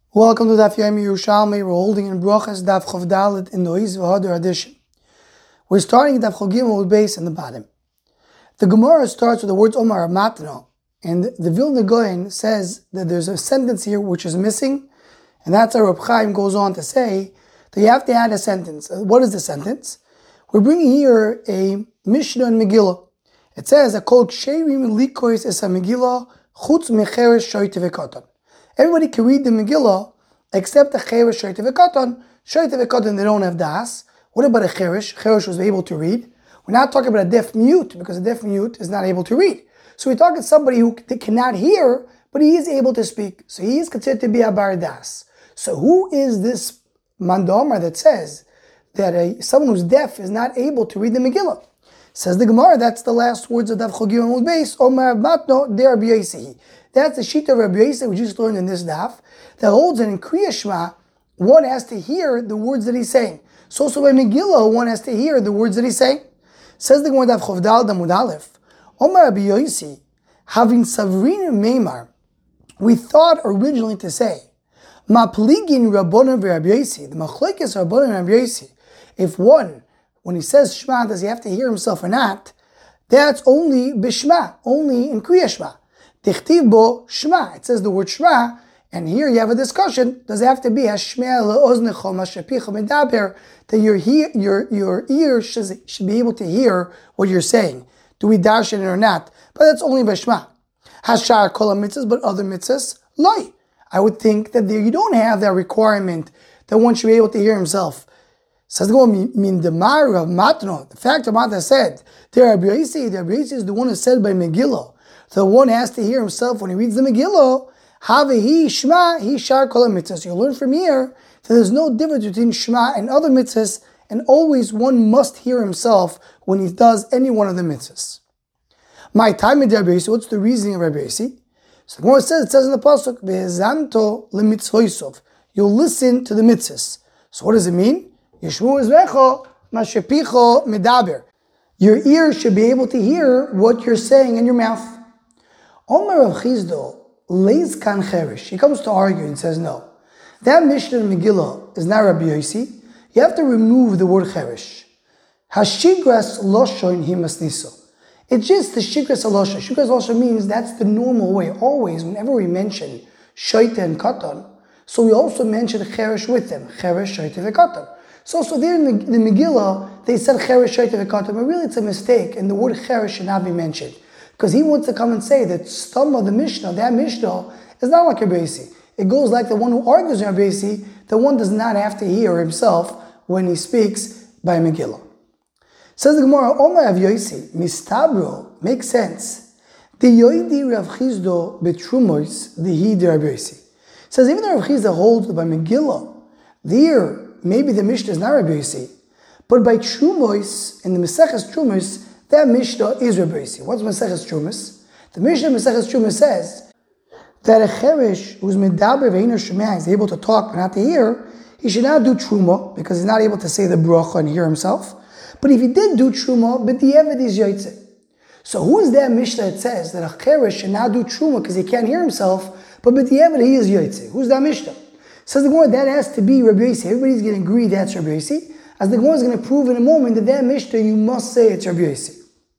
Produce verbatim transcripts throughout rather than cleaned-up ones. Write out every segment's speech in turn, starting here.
Welcome to Daf Yomi Yerushalmi. We're holding in Brachas Daf Chav Dalet in the Oiz V'Hadar edition. We're starting Daf Chav Gimel with base in the bottom. The Gemara starts with the words Omar Matno, and the Vilna Gaon says that there's a sentence here which is missing, and that's how Reb Chaim goes on to say that you have to add a sentence. What is the sentence? We're bringing here a Mishnah and Megillah. It says a Kol Ksherim Likois Es HaMegillah Chutz Mecheres Shoyte V'Katan. Everybody can read the Megillah except the Cheresh, Shoyte V'Katan. Shoyte V'Katan, they don't have das. What about a Cheresh? Cheresh was able to read. We're not talking about a deaf mute because a deaf mute is not able to read. So we're talking somebody who cannot hear, but he is able to speak. So he is considered to be a bar das. So who is this Mandomar that says that a, someone who's deaf is not able to read the Megillah? Says the Gemara, that's the last words of Daf Chogim Amud Beis. Omar Matno de Rabbi Yosi. That's the sheet of Rabbi Yosi we just learned in this daf that holds that in Kriya Shema one has to hear the words that he's saying. So also by Megillah one has to hear the words that he's saying. Says the Gemara Daf Chav Dalet Amud Aleph. Omar Rabbi Yosi, having Savrin Meimar, we thought originally to say Ma Pligin Rabbanan Rabbi Yosi, the Machlekes Rabbanan Rabbi Yosi. If one, when he says Shema, does he have to hear himself or not? That's only Bishma, only in Kriya Shema. Tichtiv bo Shema. It says the word Shema, and here you have a discussion. Does it have to be Hashmea le'oznecho mashapicha medaber, that your hear, your your ear should, should be able to hear what you're saying? Do we dash it or not? But that's only by Shema. Hashar kol mitzvahs, but other mitzvahs, loi. I would think that there you don't have that requirement that one should be able to hear himself. Says the one min demar of matno. The fact of Matna said, the Rabbi Yosi, the Rabbi Yosi is the one who said by Megillah. The one has to hear himself when he reads the Megillah. Havehi Shema, he shar kol mitzvahs. You learn from here that there's no difference between Shema and other mitzvahs, and always one must hear himself when he does any one of the mitzvahs. My time in Rabbi Yosi, what's the reasoning of Rabbi Yosi? So the Gemara says, it says in the pasuk, Ve'ezanto lemitzvoisov. You'll listen to the mitzvahs. So what does it mean? Yishmu ezrecho mashepicho medaber. Your ears should be able to hear what you're saying in your mouth. Omar of Chizdo lays kan cherish. He comes to argue and says, no, that Mishnah in Megillah is not Rabbi Yosi. You have to remove the word cherish. Hashigras loshon himasniso. It's just the shigras alosha. Shigras alosha means that's the normal way. Always, whenever we mention shoyte and katan, so we also mention cherish with them. Cherish, shoyte, v'katan. So, so there in the, the Megillah, they said cherish, shoyte, v'katan, but really it's a mistake, and the word cherish should not be mentioned. Because he wants to come and say that stum of the Mishnah, that Mishnah, is not like Rabbi Yosi. It goes like the one who argues in Rabbi Yosi, the one does not have to hear himself when he speaks by Megillah. Says the Gemara, Omar Rav Yosi, mistabro, makes sense. The yoidi Rav Chizdo betrumois, the he de Rabbi Yosi. Says even though Rav Chizdo holds by Megillah, there maybe the Mishnah is not Rabbi Yosi, but by trumois, in the Maseches Trumois, that Mishnah is Rabbi Yosi. What's Maseches Trumois? The Mishnah Maseches Trumois says that a cheresh who's medaber ve'iner shemeh is able to talk but not to hear, he should not do truma because he's not able to say the bracha and hear himself. But if he did do truma, but the eved is yoytze. So who is that Mishnah that says that a cheresh should not do truma because he can't hear himself, but but the eved he is yoytze? Who's that Mishnah? Says the Gemara that has to be Rabbi Yosi. Everybody's going to agree that's Rabbi Yosi. As the Gemara is going to prove in a moment that that Mishnah you must say it's Rabbi Yosi.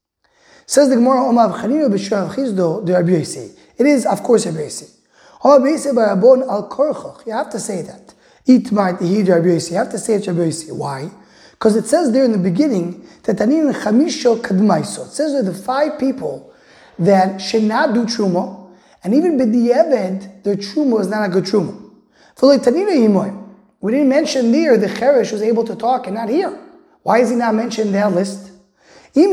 Says the Gemara, Omar Chanina b'Shrav Chizdo de Rabbi Yosi. It is, of course, Rabbi Yosi. Omar Yosi b'Rabon al Korchach. You have to say that. Itmar tehi de Rabbi Yosi. You have to say it's Rabbi Yosi. Why? Because it says there in the beginning that Tanin Chamisho Kadmaiso. It says there the five people that should not do truma, and even b'di'eved, their truma is not a good truma. For like Tanina Yimoy, we didn't mention there the Cheresh was able to talk and not hear. Why is he not mentioned in that list? Maybe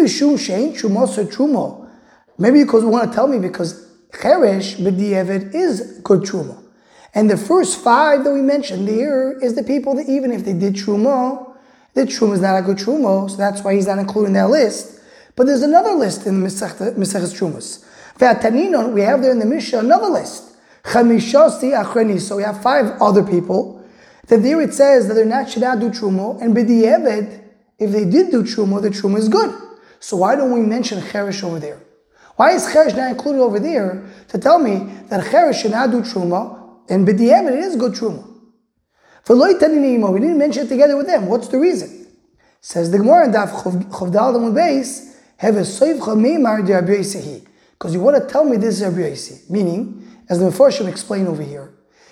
because we want to tell me because Cheresh b'di'eved is good truma. And the first five that we mentioned there is the people that even if they did truma, the truma is not a good truma, so that's why he's not included in that list. But there's another list in the Maseches Trumas. V'ataninon, we have there in the Mishnah another list. Chamishasi achreni. So we have five other people that there it says that they're not should not do truma, and b'di'eved, if they did do truma, the truma is good. So why don't we mention Cheresh over there? Why is Cheresh not included over there to tell me that Cheresh should not do truma, and b'diavad it is good truma. For loy tanini we didn't mention it together with them. What's the reason? Says the Gemara in Daf Chavdal Amud Beis, have a soivcha meimar de Rabbi Yossi, because you want to tell me this is Rabbi Yossi. Meaning, as the Mefarshim explain over here,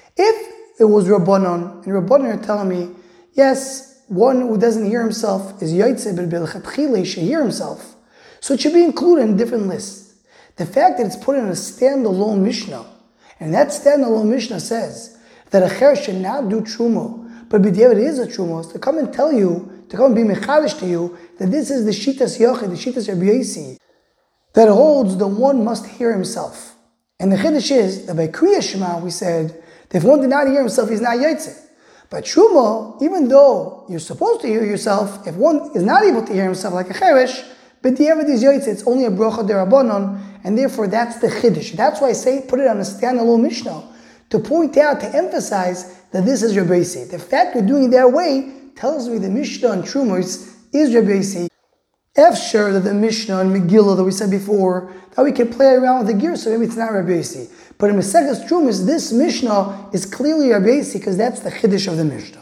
if it was Rabbanon, and Rabbanon are telling me, yes, one who doesn't hear himself is Yaitse bil he should hear himself, so it should be included in different lists. The fact that it's put in a standalone Mishnah, and that standalone Mishnah says that a cher should not do truma, but b'diavad is a truma, is to come and tell you, to come and be mechadish to you, that this is the Shitas Yochid, the Shitas Rabbi Yossi, that holds the one must hear himself. And the Chiddush is that by Kriya Shema we said that if one did not hear himself, he's not Yaitse. But Truma, even though you're supposed to hear yourself, if one is not able to hear himself like a Cheresh, but the Eved is Yaitse, it's only a Bracha Derabanan, and therefore that's the Chiddush. That's why I say put it on a standalone Mishnah, to point out, to emphasize that this is Rabbi Yossi. The fact we're doing it that way tells me the Mishnah and Truma is, is Rabbi Yossi. Efshar that the Mishnah and Megillah that we said before, that we can play around with the gear, so maybe it's not Rabbi Yossi. But in Maseches Trumas, this Mishnah is clearly Rabbi Yossi because that's the Chiddush of the Mishnah.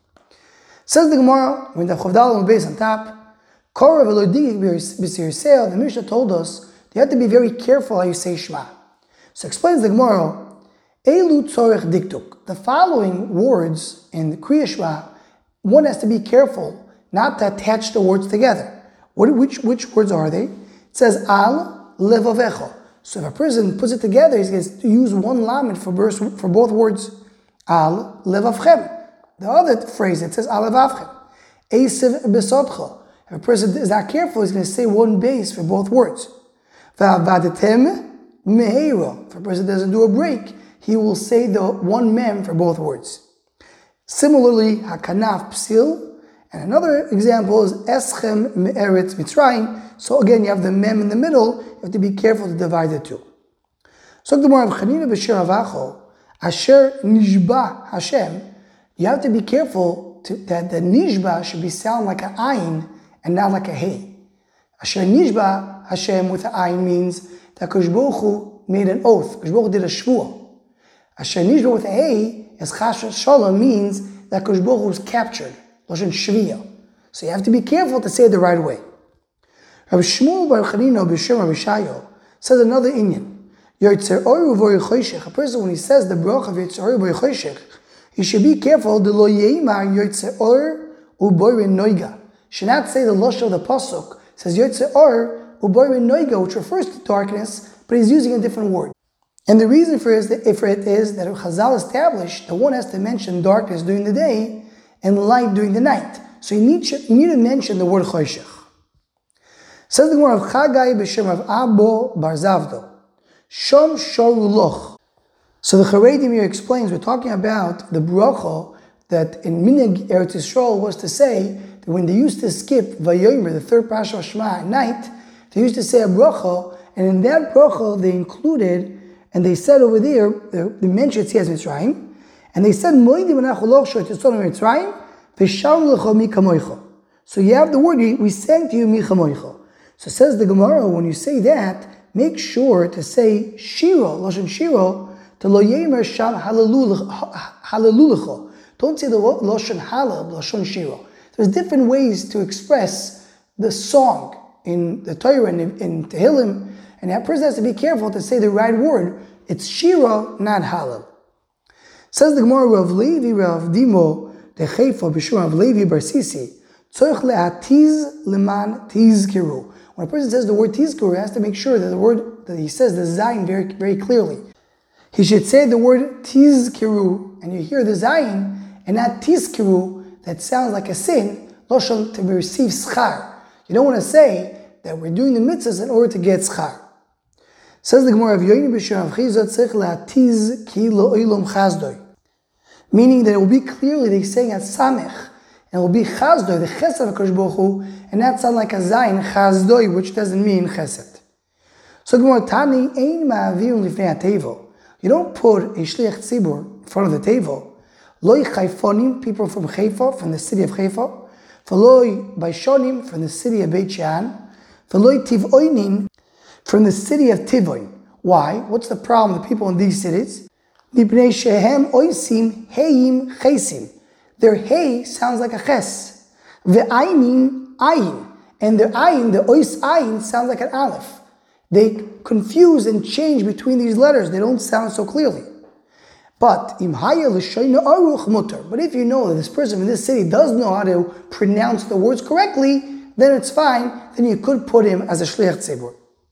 Says the Gemara, when the Chavdal on base on top, Korah v'lodigik b'sir the Mishnah told us that you have to be very careful how you say Shema. So explains the Gemara, Elu tzorech diktuk. The following words in the Kriya Shema, one has to be careful not to attach the words together. What, which, which words are they? It says al levavecha. So if a person puts it together, he's going to use one lamed for, for both words. Al levavchem. The other phrase, it says al levavchem. Esev besotcha. If a person is not careful, he's going to say one base for both words. Va'avadetem meheira. If a person doesn't do a break, he will say the one mem for both words. Similarly, hakanaf psil. And another example is Eschem Me'eretz Mitzrayim. So again, you have the mem in the middle. You have to be careful to divide the two. So the more of Chanina b'Shir Avacho, Asher Nishba Hashem. You have to be careful to, that the Nishba should be sound like an ayin and not like a hey. Asher Nishba Hashem with an ayin means that Kosh Baruch Hu made an oath. Kosh Baruch Hu did a shvuah. Asher Nishba with a hey, as Chas Shalom means that Kosh Baruch Hu was captured. Lashon Shviya. So you have to be careful to say it the right way. Rabbi Shmuel Bar Chanina b'Shem Rabbi Shayo says another inyan. Yotzer Oru V'Oru Choshech. A person, when he says the bracha of Yotzer Oru V'Oru Choshech, he should be careful. The lo yeimar Yotzer Oru U'Boru Noiga. Should not say the lashon of the pasuk. It says Yotzer Oru U'Boru Noiga, which refers to darkness, but he's using a different word. And the reason for it is that Chazal established that one has to mention darkness during the day and light during the night. So you need, you need to mention the word choshech. Says the word of Chagai b'Shem of Abo Bar Zavdo. Shom Shoruloch. So the Charedim here explains, we're talking about the bracha that in Minhag Eretz Yisrael was to say that when they used to skip Vayomer, the third Parashat of Shema at night, they used to say a bracha, and in that bracha they included, and they said over there, they mentioned Tzias Mitzrayim, and they said, so you have the word, we sang to you, Michamoicha. So says the Gemara, when you say that, make sure to say Shira, Lashon Shira, to Lo Yemer Sham Hallelujah. Don't say the Lashon Halal, Lashon Shira. There's different ways to express the song in the Torah and in, in Tehillim, and that person has to be careful to say the right word. It's Shira, not Halal. Says the Gemara, Rav Levi, Rav Dimo, the Chayfa, B'Shur, Rav Levi, Bar Sisi, Tzorich le'atiz leman tizkiru. When a person says the word tizkiru, he has to make sure that the word that he says the zayin very, very clearly. He should say the word tizkiru, and you hear the zayin, and not tizkiru, that sounds like a sin, loshon to receive schar. You don't want to say that we're doing the mitzvahs in order to get schar. Says the Gemara, V'yoyin b'Shem Rav Chizah tzorich le'atiz ki lo oilom chazdoi. Meaning that it will be clearly they're saying at samech, and it will be chazdoi, the chesed of HaKadosh Baruch Hu, and that sound like a zayin, chazdoi, which doesn't mean chesed. So Gemara, Tani ein ma'avim lifnei hatevo. You don't put a shliach tzibur in front of the tevo. Loi chayfonim, people from Haifa, from the city of Haifa. V'loi baishonim, from the city of Beit Shean. V'loi tivoinin, from the city of Tivoin. Why? What's the problem with the people in these cities? Mipnei shehem oisim heim chesim. Their hey sounds like a ches. Ve'aynin ayin. And their ayin, the ois ayin, sounds like an aleph. They confuse and change between these letters. They don't sound so clearly. But im haya l'shoyna aruch mutter. But if you know that this person in this city does know how to pronounce the words correctly, then it's fine. Then you could put him as a shliach tzibur.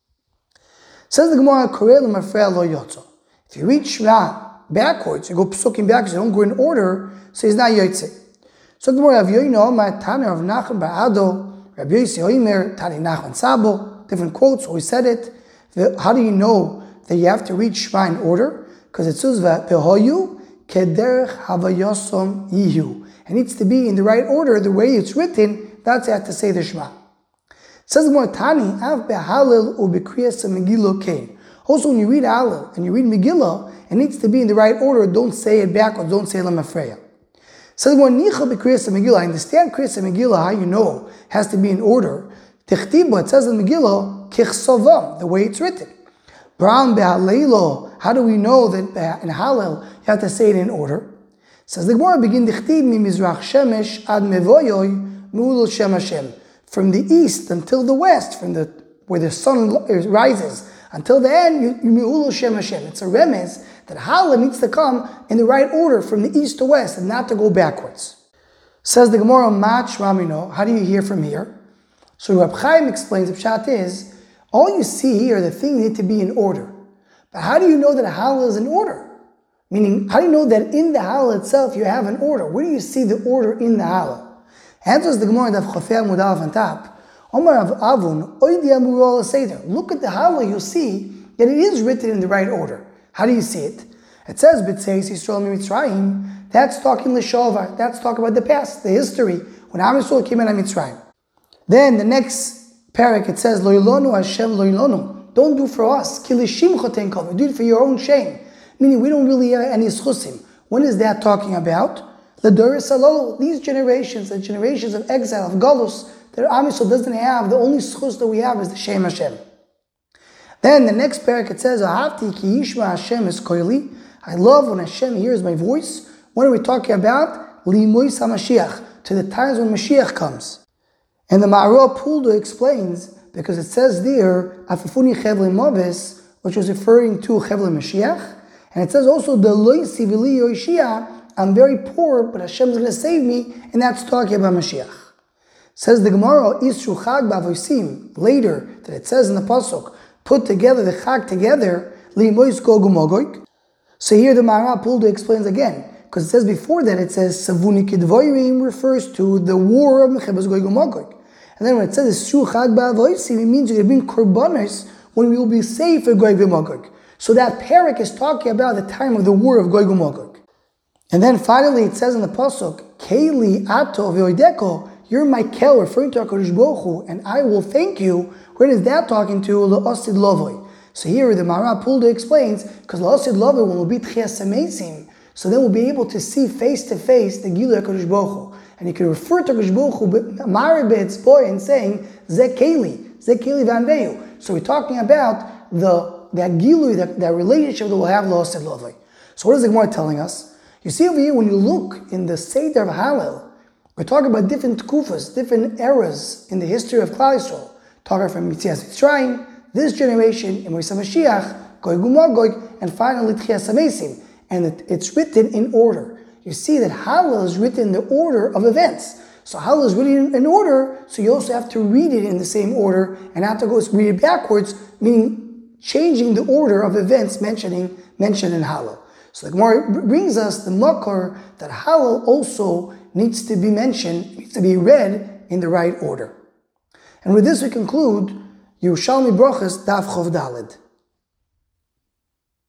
Says the Gemara, Koreh l'mafreya lo yotzo. If you read Shema backwards, you go psukim backwards, you don't go in order, so he's not yotze. So the Gemara, Rav Yoino, my Tana of Nachman Ba'ado, Rabbi Yossi Oimer, Tani Nachman Sabo, different quotes, always said it. How do you know that you have to read Shema in order? Because it says that Pehoyu kederech havayosom yihu. It needs to be in the right order, the way it's written. That's how you have to say the Shema. It says more Tani av behalil ubekriyas Megillah kain. Also, when you read Hallel and you read Megillah, it needs to be in the right order. Don't say it backwards. Don't say Lamafreya. It says more nicha bekriyas Megillah. I understand kriyas Megillah. How you know it has to be in order. Techtiba, it says in Megillah kichsovam, the way it's written. Brown behalelo. How do we know that in Hallel you have to say it in order? Says the Gemara, begin dichtib mi mizrach shemesh ad mevoyoy meulul shem Hashem. From the east until the west, from the where the sun rises until the end, you meulul shem Hashem. It's a remez that Hallel needs to come in the right order from the east to west and not to go backwards. Says the Gemara, Mach Ramino. How do you hear from here? So Reb Chaim explains the pshat is all you see here, the things need to be in order. But how do you know that a Hallel is in order? Meaning, how do you know that in the Hallel itself you have an order? Where do you see the order in the Hallel? Answers the Gemara of Chofei Mudal on top. Omar of Avun, Oidi Amurol Seder. Look at the Hallel, you'll see that it is written in the right order. How do you see it? It says, B'tzeis Yisrael Mitzrayim. That's talking L'shovar. That's talking about the past, the history, when Am Yisrael came in Mitzrayim. Then the next parak, it says, Lo Yilonu Hashem Lo Yilonu. Don't do for us. Kilishim choten kol. Do it for your own shame. Meaning we don't really have any schusim. When is that talking about? The Doris Salolo. These generations, the generations of exile, of Galus, that Am Yisrael doesn't have. The only schus that we have is the Shem Hashem. Then the next parak, it says, Ahavti ki yishma Hashem es koili. I love when Hashem hears my voice. What are we talking about? Limois HaMashiach. To the times when Mashiach comes. And the Ma'arah Pulda explains, because it says there, Afifuni Chevle Movis, which was referring to Chevle Mashiach, and it says also, the Loi Sivili Yoshia, I'm very poor, but Hashem's going to save me, and that's talking about Mashiach. Says the Gemara, Isru Chag Bavoisim, later, that it says in the Pasuk, put together the Chag together, Li Mois Gogu Mogoik. So here the Ma'arah Pulda explains again, because it says before that, it says, Savuni Kidvoirim refers to the war of Mechebas Gogu Mogoik. And then when it says Isru Chag Bavoisim, it means you're going to bring korbanos when we will be safe for Gog Magog. So that parak is talking about the time of the war of Gog Magog. And then finally it says in the pasuk, Keili Ato V'Oideko, you're my kel, referring to HaKadosh Baruch Hu, and I will thank you. Where is that talking to? L'osid Lovoi. So here the Ma'arah Pulda explains, because L'osid Lovoi will be Tchias Amesim, so then we'll be able to see face to face the Gilui HaKadosh Baruch Hu. And you can refer to HaKadosh Baruch Hu, Maribet's boy, and saying, Ze Keili, Ze Keili Vanveyu. So we're talking about the that Gilui, that, that relationship that we'll have L'osid Lovoi. So what is the Gemara telling us? You see over here, when you look in the Seder of Hallel, we're talking about different kufas, different eras in the history of Klal Yisrael. Talking from Yitzias Mitzrayim, this generation, Emor Mashiach, Gog Magog, and finally Tchias Amesim. And it, it's written in order. You see that Hallel is written in the order of events. So Hallel is written in order, so you also have to read it in the same order, and have to go read it backwards, meaning changing the order of events mentioning mentioned in Hallel. So the Gemara brings us the makor that Hallel also needs to be mentioned, needs to be read in the right order. And with this we conclude Yerushalmi Brochus Daf Chov Daled.